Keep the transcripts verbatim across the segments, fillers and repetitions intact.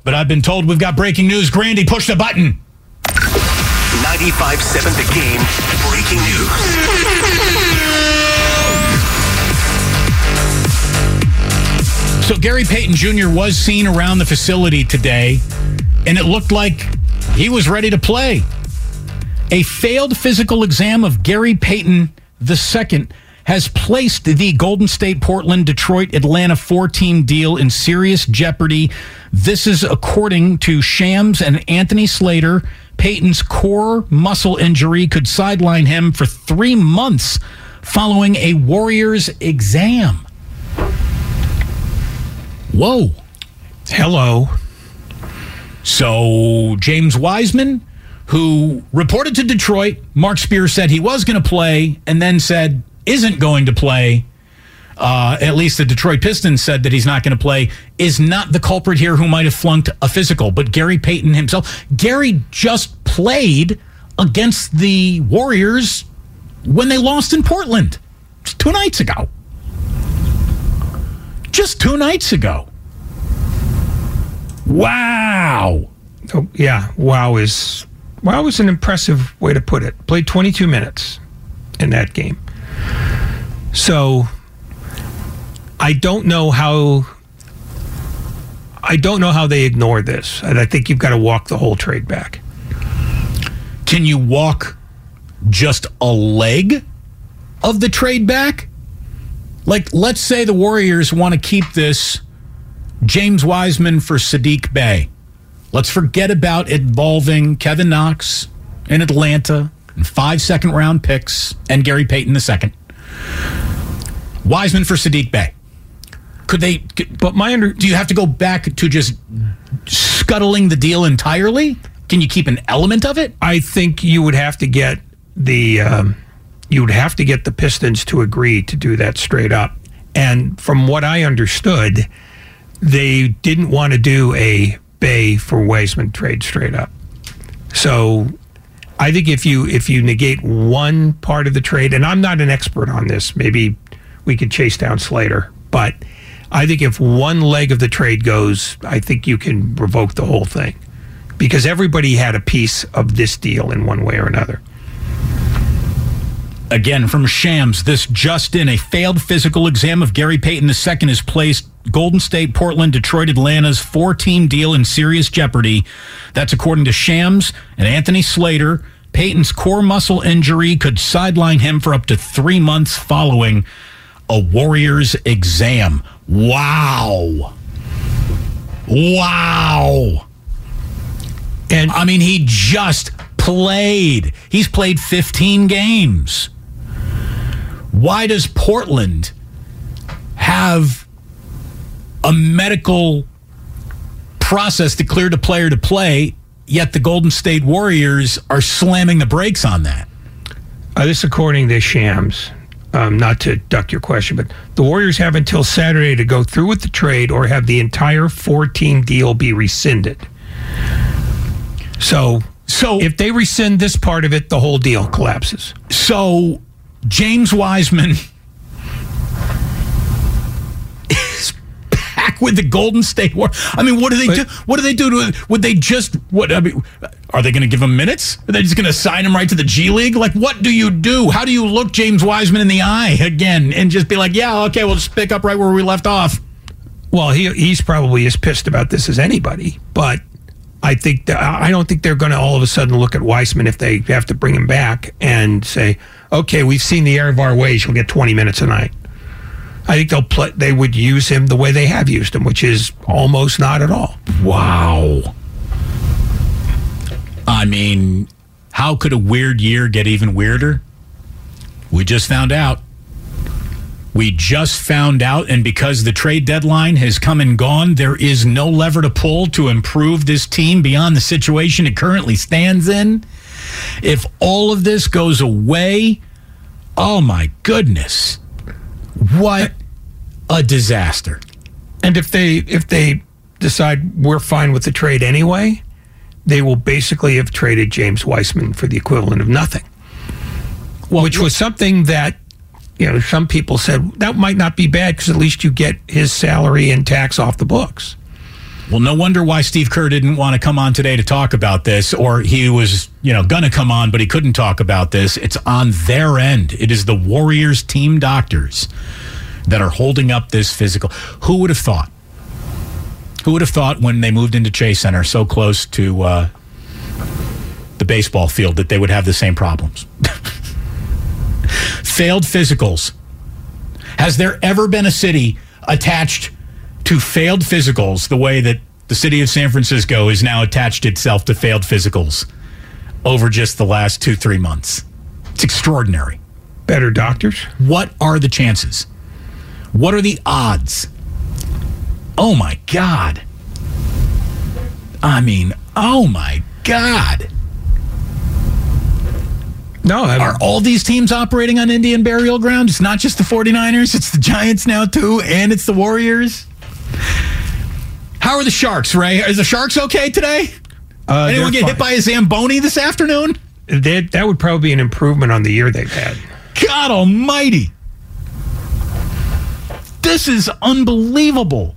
But I've been told we've got breaking news. Grandy, push the button. ninety-five seven The Game, breaking news. So Gary Payton Junior was seen around the facility today, and it looked like he was ready to play. A failed physical exam of Gary Payton the Second has placed the Golden State, Portland, Detroit, Atlanta four-team deal in serious jeopardy. This is according to Shams and Anthony Slater. Payton's core muscle injury could sideline him for three months following a Warriors exam. Whoa. Hello. So James Wiseman, who reported to Detroit, Mark Spears said he was going to play and then said isn't going to play. Uh, at least the Detroit Pistons said that he's not going to play, is not the culprit here who might have flunked a physical, but Gary Payton himself. Gary just played against the Warriors when they lost in Portland just two nights ago. Just two nights ago. Wow. Oh, yeah, wow is wow is an impressive way to put it. Played twenty-two minutes in that game. So I don't know how I don't know how they ignore this. And I think you've got to walk the whole trade back. Can you walk just a leg of the trade back? Like, let's say the Warriors want to keep this James Wiseman for Sadiq Bey. Let's forget about involving Kevin Knox in Atlanta and five second-round picks and Gary Payton the second. Wiseman for Sadiq Bey. Could they? But my under, do you have to go back to just scuttling the deal entirely? Can you keep an element of it? I think you would have to get the um, you would have to get the Pistons to agree to do that straight up. And from what I understood, they didn't want to do a Bey for Wiseman trade straight up. So I think if you if you negate one part of the trade, and I'm not an expert on this, maybe we could chase down Slater, but I think if one leg of the trade goes, I think you can revoke the whole thing because everybody had a piece of this deal in one way or another. Again, from Shams, this just in, a failed physical exam of Gary Payton the second has placed Golden State, Portland, Detroit, Atlanta's four-team deal in serious jeopardy. That's according to Shams and Anthony Slater. Payton's core muscle injury could sideline him for up to three months following a Warriors exam. Wow. Wow. And I mean, he just played. He's played fifteen games. Why does Portland have a medical process to clear the player to play, yet the Golden State Warriors are slamming the brakes on that? Uh, this according to Shams. Um, not to duck your question, but the Warriors have until Saturday to go through with the trade or have the entire four-team deal be rescinded. So, so if they rescind this part of it, the whole deal collapses. So James Wiseman is back with the Golden State Warriors. I mean, what do they but, do? What do they do to it? Would they just what? I mean, are they going to give him minutes? Are they just going to sign him right to the G League? Like, what do you do? How do you look James Wiseman in the eye again and just be like, yeah, okay, we'll just pick up right where we left off? Well, he he's probably as pissed about this as anybody, but I think that, I don't think they're going to all of a sudden look at Wiseman if they have to bring him back and say, okay, we've seen the error of our ways. He'll get twenty minutes a night. I think they'll play, they would use him the way they have used him, which is almost not at all. Wow. I mean, how could a weird year get even weirder? We just found out. We just found out, and because the trade deadline has come and gone, there is no lever to pull to improve this team beyond the situation it currently stands in. If all of this goes away, oh my goodness, what a disaster. And if they if they decide we're fine with the trade anyway, they will basically have traded James Wiseman for the equivalent of nothing. Well, which was something that, you know, some people said that might not be bad because at least you get his salary and tax off the books. Well, no wonder why Steve Kerr didn't want to come on today to talk about this, or he was, you know, going to come on, but he couldn't talk about this. It's on their end. It is the Warriors team doctors that are holding up this physical. Who would have thought? Who would have thought when they moved into Chase Center so close to uh, the baseball field that they would have the same problems? Failed physicals. Has there ever been a city attached to failed physicals the way that the city of San Francisco is now attached itself to failed physicals over just the last two, three months? It's extraordinary. Better doctors? What are the chances? What are the odds? Oh, my God. I mean, oh, my God. No, I Are all these teams operating on Indian burial ground? It's not just the 49ers, it's the Giants now, too, and it's the Warriors. How are the Sharks, Ray? Is the Sharks okay today? Uh, Anyone get fine. hit by a Zamboni this afternoon? That, that would probably be an improvement on the year they've had. God almighty. This is unbelievable.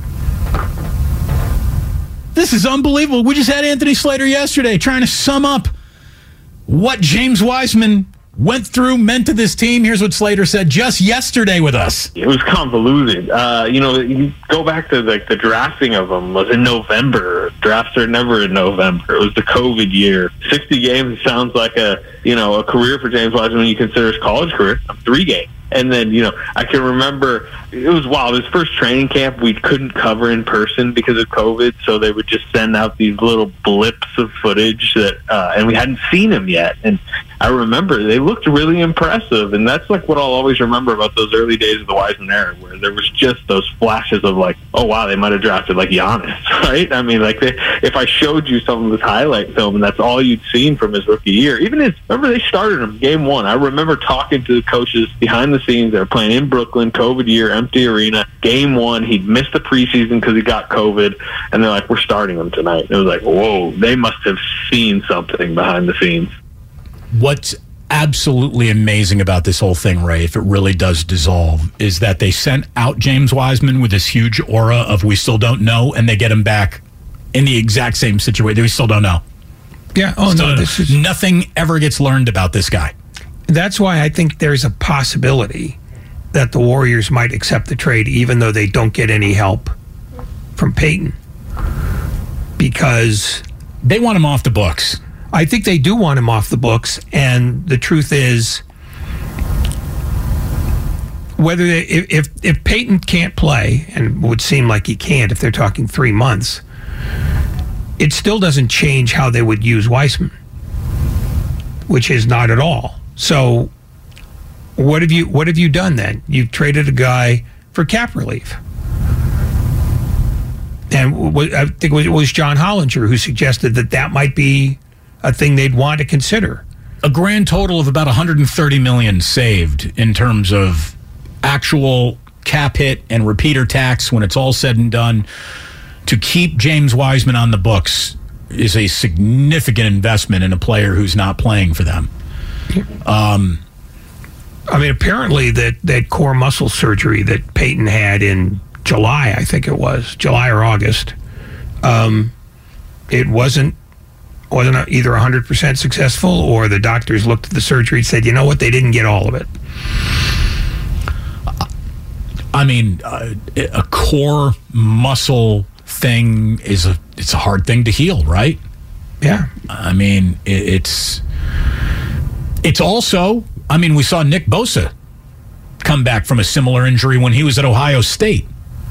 This is unbelievable. We just had Anthony Slater yesterday trying to sum up what James Wiseman went through, meant to this team. Here's what Slater said just yesterday with us. It was convoluted. Uh, you know, you go back to like the drafting of them was in November. Drafts are never in November. It was the COVID year. sixty games sounds like a you know a career for James Wiseman when you consider his college career. Three games. And then, you know, I can remember it was wild. His first training camp we couldn't cover in person because of COVID, so they would just send out these little blips of footage that, uh, and we hadn't seen him yet. And I remember they looked really impressive, and that's like what I'll always remember about those early days of the Wiseman era, where there was just those flashes of like, oh wow, they might have drafted like Giannis, right? I mean, like they, if I showed you some of his highlight film, and that's all you'd seen from his rookie year, even his, remember they started him game one. I remember talking to the coaches behind the scenes. They were playing in Brooklyn, COVID year, empty arena. Game one, he'd missed the preseason because he got COVID, and they're like, we're starting him tonight. And it was like, whoa, they must have seen something behind the scenes. What's absolutely amazing about this whole thing, Ray, if it really does dissolve, is that they sent out James Wiseman with this huge aura of we still don't know, and they get him back in the exact same situation. We still don't know. Yeah. Oh, Still no. don't This know. is, Nothing ever gets learned about this guy. that's why I think there's a possibility that the Warriors might accept the trade, even though they don't get any help from Peyton. Because They want him off the books. I think they do want him off the books, and the truth is, whether they, if, if if Peyton can't play, and it would seem like he can't if they're talking three months, it still doesn't change how they would use Wiseman, which is not at all. So, what have you what have you done then? You've traded a guy for cap relief. And I think it was John Hollinger who suggested that that might be a thing they'd want to consider. A grand total of about one hundred thirty million dollars saved in terms of actual cap hit and repeater tax when it's all said and done. To keep James Wiseman on the books is a significant investment in a player who's not playing for them. Um, I mean, apparently that, that core muscle surgery that Peyton had in July, I think it was, July or August, um, it wasn't wasn't either one hundred percent successful, or the doctors looked at the surgery and said, you know what, they didn't get all of it. I mean, uh, a core muscle thing is a it's a hard thing to heal, right? Yeah. I mean, it, it's it's also, I mean, we saw Nick Bosa come back from a similar injury when he was at Ohio State.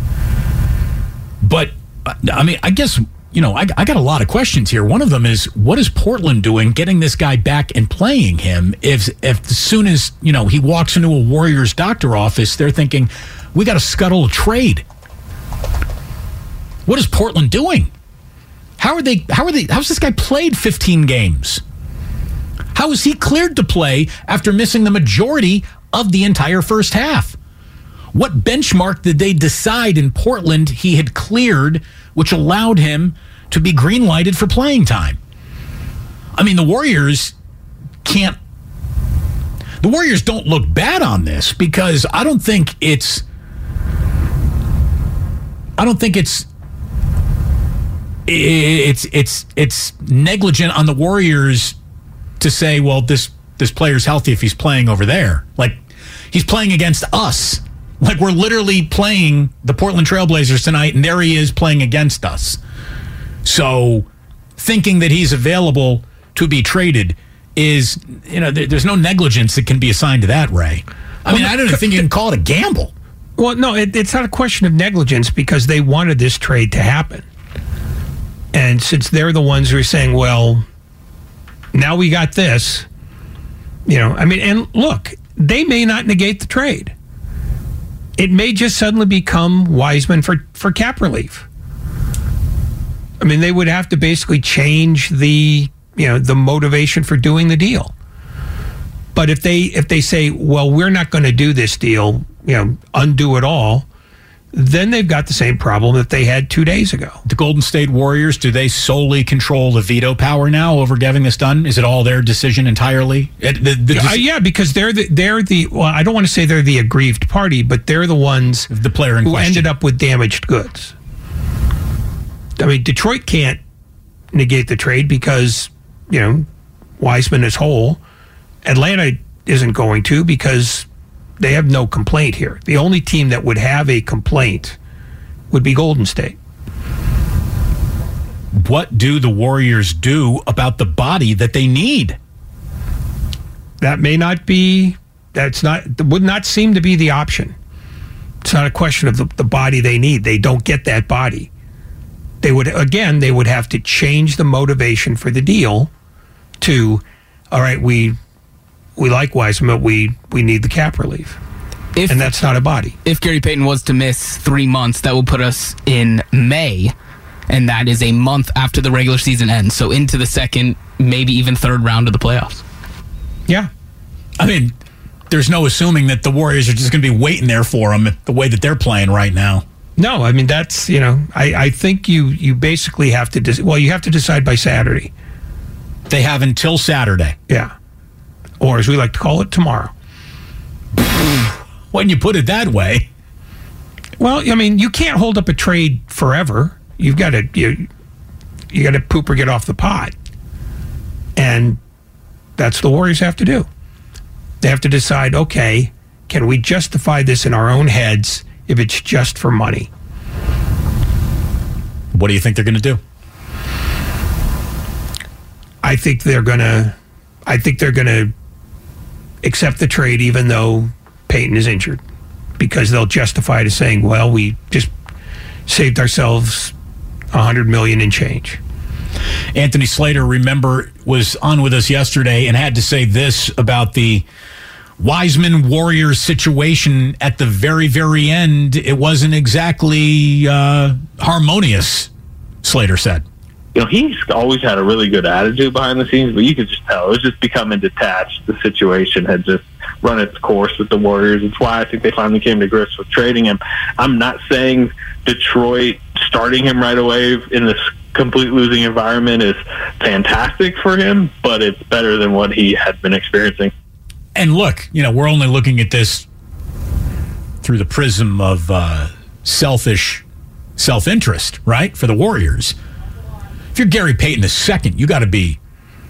But, I mean, I guess, you know, I, I got a lot of questions here. One of them is, what is Portland doing getting this guy back and playing him if, if as soon as, you know, he walks into a Warriors doctor office, they're thinking, we got to scuttle a trade. What is Portland doing? How are they, how are they, how's this guy played fifteen games? How is he cleared to play after missing the majority of the entire first half? What benchmark did they decide in Portland he had cleared, which allowed him to be green-lighted for playing time? I mean, the Warriors can't... The Warriors don't look bad on this because I don't think it's... I don't think it's it's it's it's negligent on the Warriors to say, well, this this player's healthy if he's playing over there. Like, he's playing against us. Like, we're literally playing the Portland Trailblazers tonight, and there he is playing against us. So thinking that he's available to be traded is, you know, there, there's no negligence that can be assigned to that, Ray. I mean, I don't even think you can call it a gamble. Well, no, it, it's not a question of negligence because they wanted this trade to happen. And since they're the ones who are saying, well, now we got this, you know, I mean, and look, they may not negate the trade. It may just suddenly become Wiseman for, for cap relief. I mean, they would have to basically change the, you know, the motivation for doing the deal. But if they if they say, well, we're not going to do this deal, you know, undo it all, then they've got the same problem that they had two days ago. The Golden State Warriors, do they solely control the veto power now over getting this done? Is it all their decision entirely? It, the, the uh, yeah, because they're the, they're the, well, I don't want to say they're the aggrieved party, but they're the ones the player in who question. ended up with damaged goods. I mean, Detroit can't negate the trade because, you know, Wiseman is whole. Atlanta isn't going to because they have no complaint here. The only team that would have a complaint would be Golden State. What do the Warriors do about the body that they need? That may not be, that's not, that would not seem to be the option. It's not a question of the, the body they need. They don't get that body. They would, again, they would have to change the motivation for the deal to, all right, we we like Wiseman, but we, we need the cap relief. If, and that's not a body. If Gary Payton was to miss three months, that would put us in May, and that is a month after the regular season ends. So into the second, maybe even third round of the playoffs. Yeah. I mean, there's no assuming that the Warriors are just going to be waiting there for him the way that they're playing right now. No, I mean, that's, you know, I, I think you, you basically have to, de- well, you have to decide by Saturday. They have until Saturday. Yeah. Or as we like to call it, tomorrow. When you put it that way. Well, I mean, you can't hold up a trade forever. You've got to, you, you got to poop or get off the pot. And that's what the Warriors have to do. They have to decide, okay, can we justify this in our own heads if it's just for money? What do you think they're going to do? I think they're going to I think they're going to accept the trade even though Payton is injured, because they'll justify it as saying, well, we just saved ourselves a hundred million and change. Anthony Slater, remember, was on with us yesterday and had to say this about the Wiseman Warriors situation at the very, very end. It wasn't exactly uh, harmonious, Slater said. You know, he's always had a really good attitude behind the scenes, but you could just tell it was just becoming detached. The situation had just run its course with the Warriors. It's why I think they finally came to grips with trading him. I'm not saying Detroit starting him right away in this complete losing environment is fantastic for him, but it's better than what he had been experiencing. And look, you know, we're only looking at this through the prism of uh, selfish self-interest, right, for the Warriors. If you're Gary Payton the second, you got to be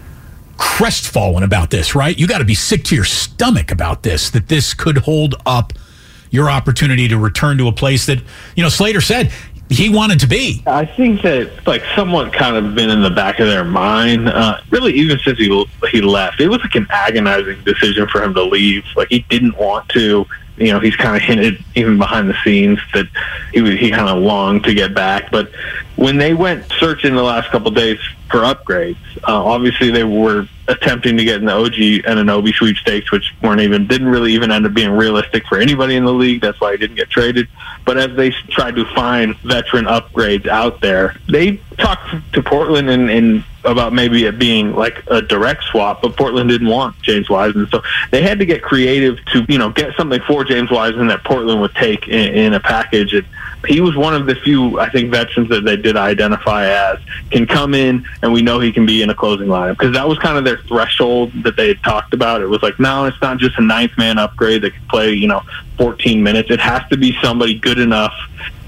crestfallen about this, right? You got to be sick to your stomach about this, that this could hold up your opportunity to return to a place that, you know, Slater said he wanted to be. I think that, like, somewhat kind of been in the back of their mind, uh, really even since he he left. It was like an agonizing decision for him to leave. Like, he didn't want to. You know, he's kind of hinted even behind the scenes that he was, he kind of longed to get back. But when they went searching the last couple of days for upgrades, uh, obviously they were attempting to get in the O G and Anunoby sweepstakes, which weren't even didn't really even end up being realistic for anybody in the league. That's why he didn't get traded. But as they tried to find veteran upgrades out there, they talked to Portland and, and about maybe it being like a direct swap, but Portland didn't want James Wiseman, so they had to get creative to, you know, get something for James Wiseman that Portland would take in, in a package. And he was one of the few, I think, veterans that they did identify as can come in and we know he can be in a closing lineup, because that was kind of their threshold that they had talked about. It was like, no, it's not just a ninth man upgrade that can play, you know, fourteen minutes. It has to be somebody good enough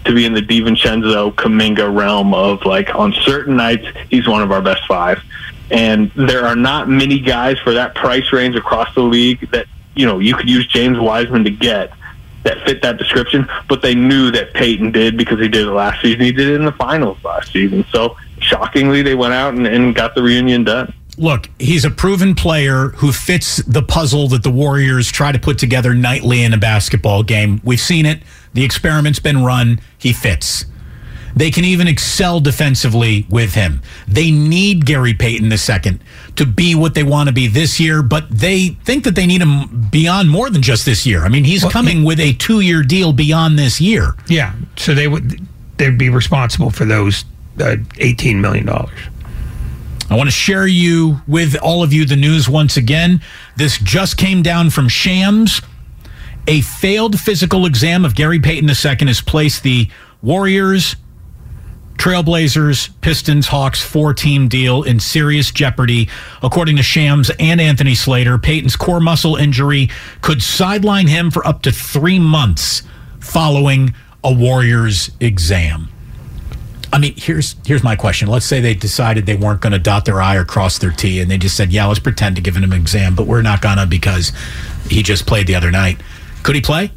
to be in the DiVincenzo Kuminga realm of, like, on certain nights, he's one of our best five. And there are not many guys for that price range across the league that, you know, you could use James Wiseman to get that fit that description, but they knew that Peyton did because he did it last season. He did it in the finals last season. So, shockingly, they went out and, and got the reunion done. Look, he's a proven player who fits the puzzle that the Warriors try to put together nightly in a basketball game. We've seen it. The experiment's been run. He fits. They can even excel defensively with him. They need Gary Payton the second to be what they want to be this year, but they think that they need him beyond more than just this year. I mean, he's well, coming he, with a two-year deal beyond this year. Yeah, so they would they'd be responsible for those uh, eighteen million dollars. I want to share you with all of you the news once again. This just came down from Shams. A failed physical exam of Gary Payton the second has placed the Warriors, Trailblazers, Pistons, Hawks four-team deal in serious jeopardy. According to Shams and Anthony Slater, Payton's core muscle injury could sideline him for up to three months following a Warriors exam. I mean, here's here's my question. Let's say they decided they weren't going to dot their I or cross their T, and they just said, yeah, let's pretend to give him an exam, but we're not going to because he just played the other night. Could he play?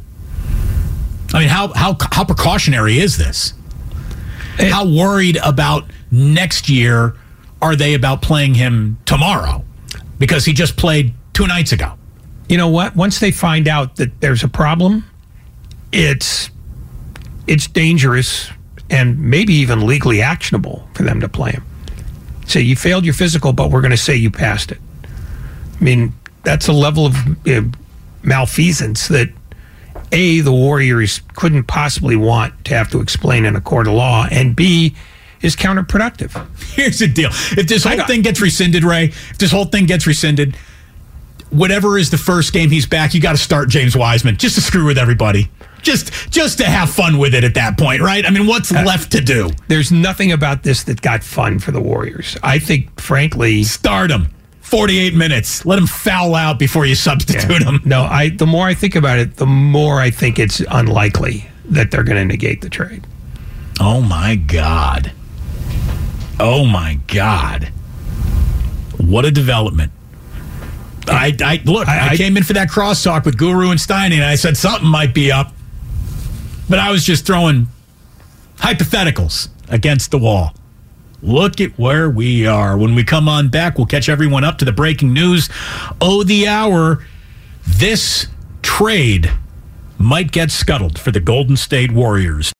I mean, how how how precautionary is this? It, how worried about next year are they about playing him tomorrow? Because he just played two nights ago. You know what? Once they find out that there's a problem, it's it's dangerous and maybe even legally actionable for them to play him. Say, you failed your physical, but we're going to say you passed it. I mean, that's a level of uh, malfeasance that, A, the Warriors couldn't possibly want to have to explain in a court of law, and B, is counterproductive. Here's the deal. If this whole thing gets rescinded, Ray, if this whole thing gets rescinded, whatever is the first game he's back, you got to start James Wiseman just to screw with everybody. Just just to have fun with it at that point, right? I mean, what's uh, left to do? There's nothing about this that got fun for the Warriors. I think, frankly... Start him. forty-eight minutes. Let him foul out before you substitute yeah. him. No, I. the more I think about it, the more I think it's unlikely that they're going to negate the trade. Oh, my God. Oh, my God. What a development. I, I Look, I, I came in for that crosstalk with Guru and Steiny, and I said something might be up. But I was just throwing hypotheticals against the wall. Look at where we are. When we come on back, we'll catch everyone up to the breaking news. Oh, the hour. This trade might get scuttled for the Golden State Warriors.